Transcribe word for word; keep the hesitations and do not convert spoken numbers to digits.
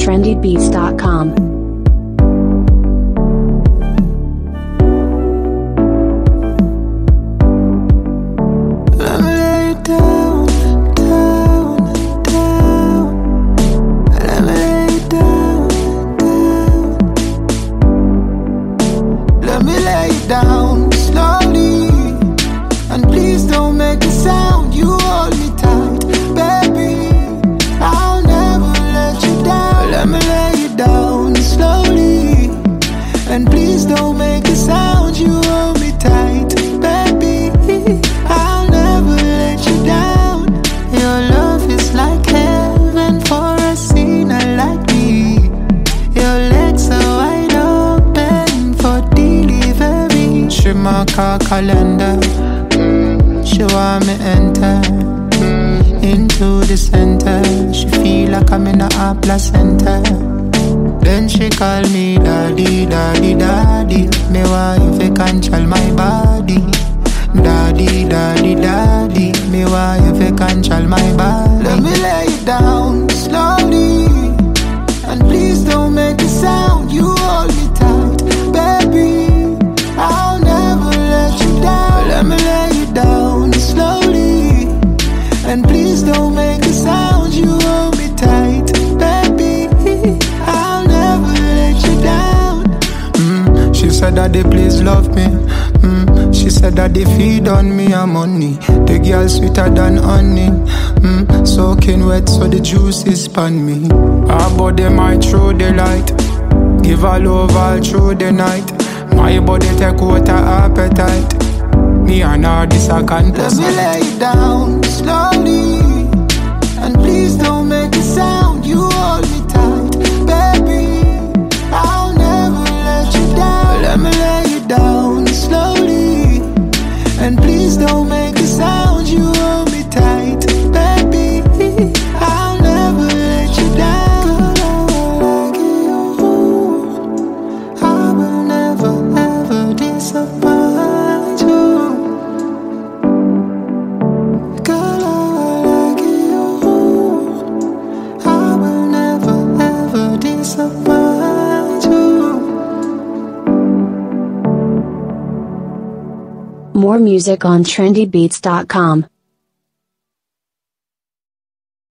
trendy beats dot com. Down slowly, and please don't make a sound. You hold me tight, baby. I'll never let you down. Let me lay you down slowly, and please don't make a sound. You hold me tight, baby. I'll never let you down. Your love is like heaven for a sinner like me. Your legs are wide open for delivery. She mark her calendar. She want me enter into the center. She feel like I'm in a placenta. Then she call me daddy, daddy, daddy. Me want you to control my body. Daddy, daddy, daddy. Me want you to control my body. Let me lay you down slowly, and please don't make a sound. You hold me tight, baby. I'll never let you down. Let me lay you down slowly, and please don't make a sound. You hold me tight, baby. I'll never let you down. Mm, she said that they please love me. Mm, she said that they feed on me and money. The girl sweeter than honey. Mm, soaking wet so the juice is upon me. Her body might throw the light. Give her love all through the night. My body take out her appetite. Me and her this a contest. Let me lay you down slowly, and please don't make a sound. You hold me tight, baby. I'll never let you down. Let me lay you down slowly, and please don't make a sound. You hold me tight, baby. I'll never let you down. I will never ever disappoint you. Girl, I like you. I will never ever disappoint you. More music on trendy beats dot com.